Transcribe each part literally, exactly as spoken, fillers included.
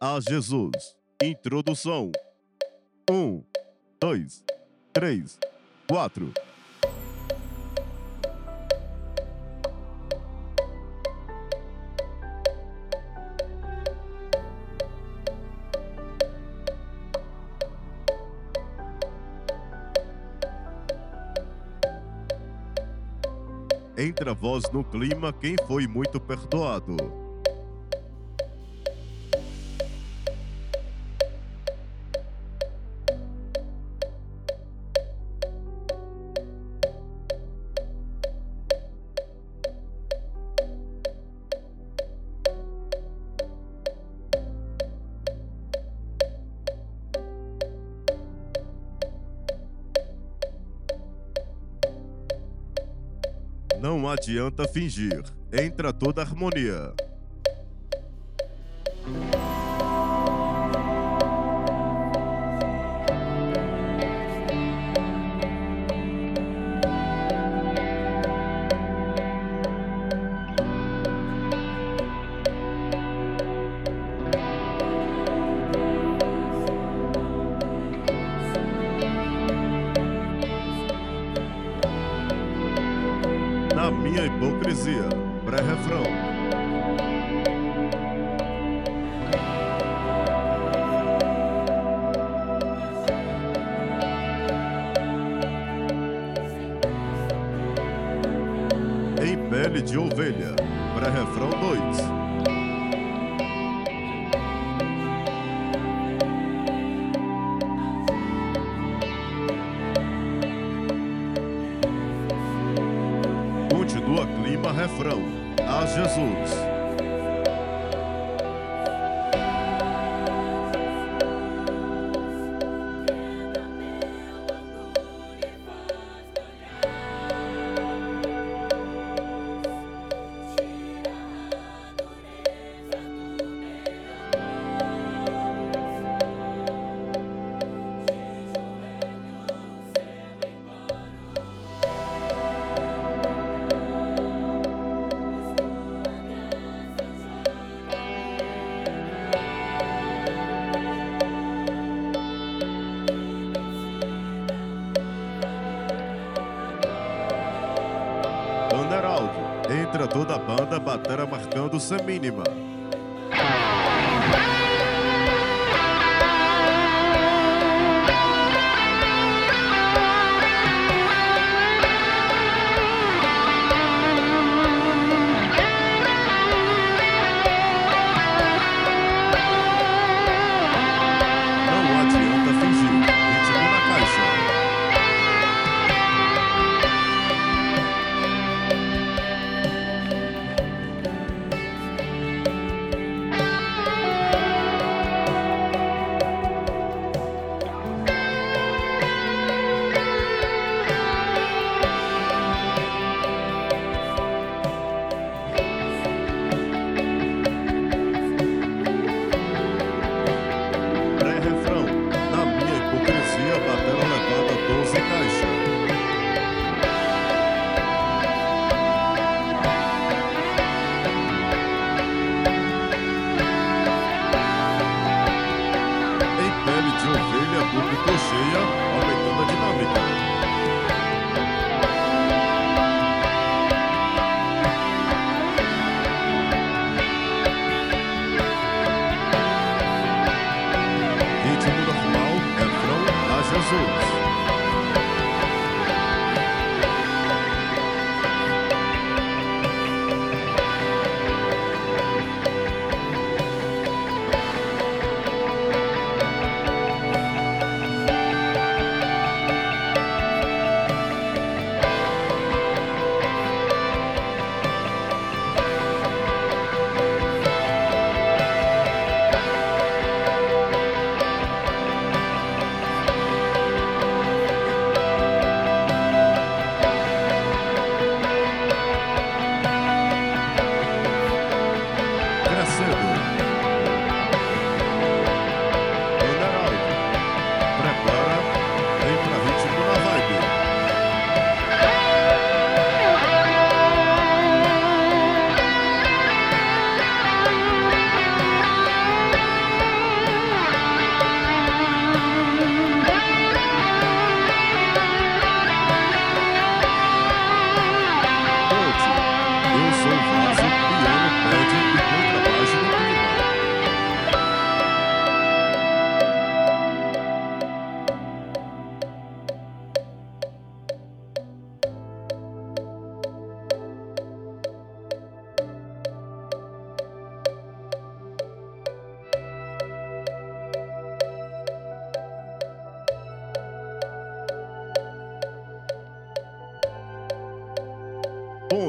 a Jesus. Introdução. Um, dois, três, quatro. Entra voz no clima quem foi muito perdoado. Não adianta fingir, entra toda a harmonia. Na minha hipocrisia, pré-refrão. Em pele de ovelha, pré-refrão dois. Continua clima, refrão, a Jesus. Heraldo, entra toda a banda, batera marcando semínima. Não adianta fingir, ritmo na caixa. Público cheia, aumentando a dinâmica. Ritmo normal, refrão, a Jesus.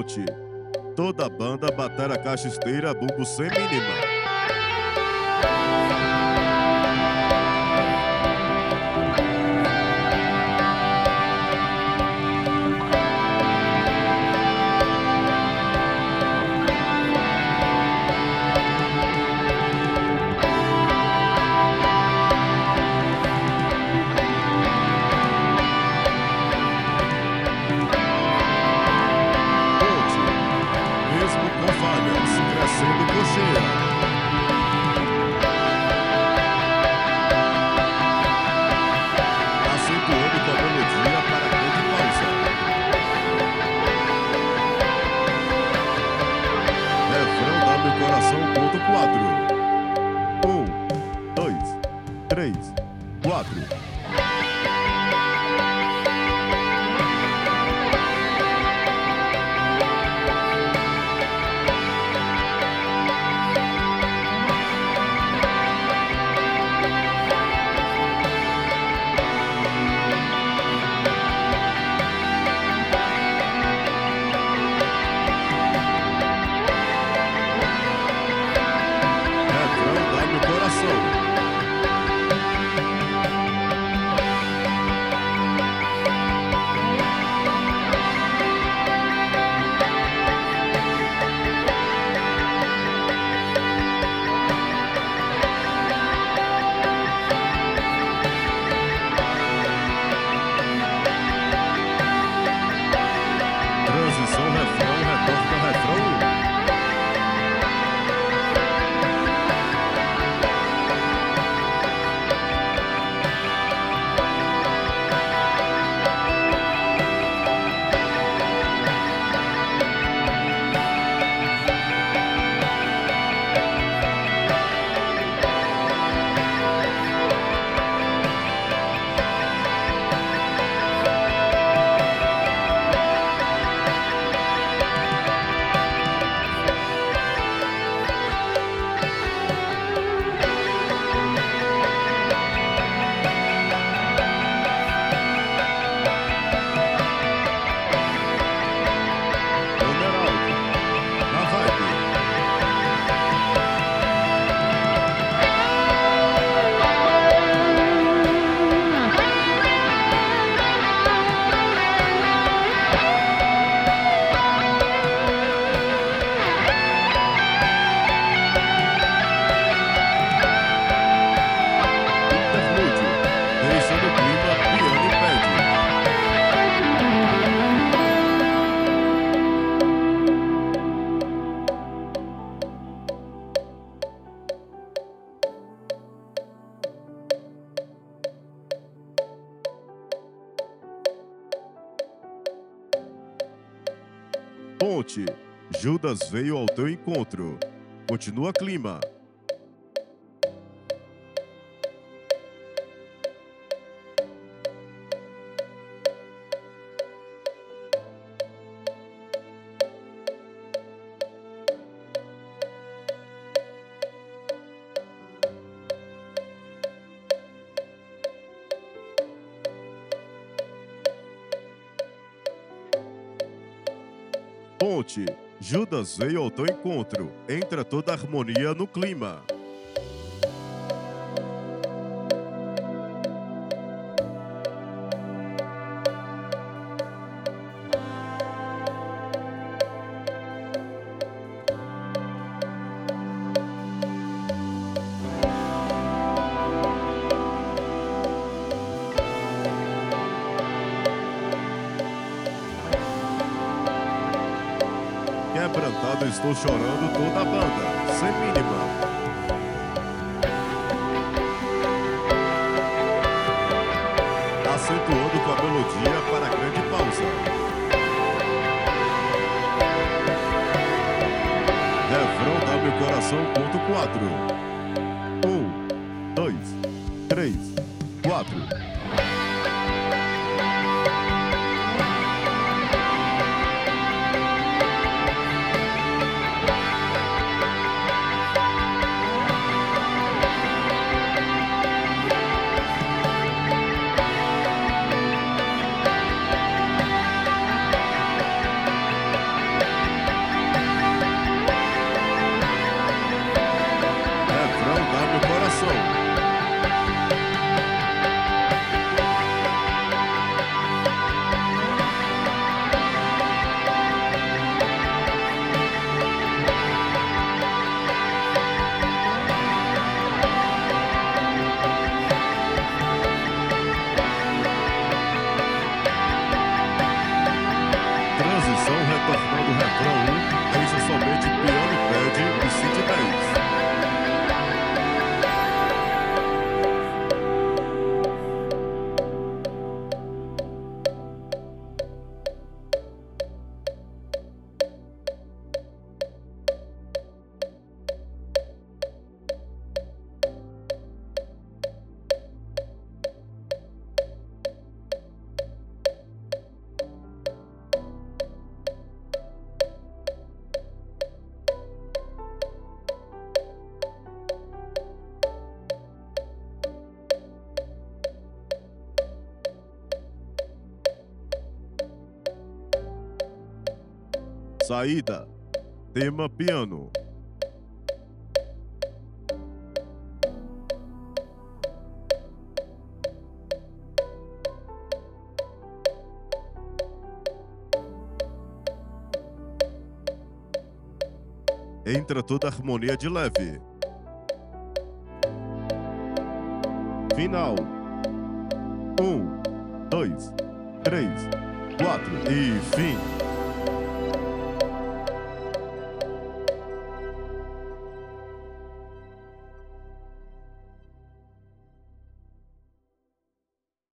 Ponte. Toda a banda bater a caixa esteira, bumbo sem mínima. Crescendo cocheira. Acentuando com a melodia para a grande pausa. Refrão dá meu coração, ponto quatro. Um, dois, três, quatro. Transição, refrão, retorno, refrão. Ponte, Judas veio ao teu encontro. Continua clima. Ponte, Judas veio ao teu encontro. Entra toda a harmonia no clima. Quebrantado, estou chorando toda a banda, sem mínima. Acentuando com a melodia para a grande pausa. Refrão dá meu coração, ponto quatro. Um, dois, três, quatro. Saída. Tema piano. Entra toda a harmonia de leve. Final. Um, dois, três, quatro e fim.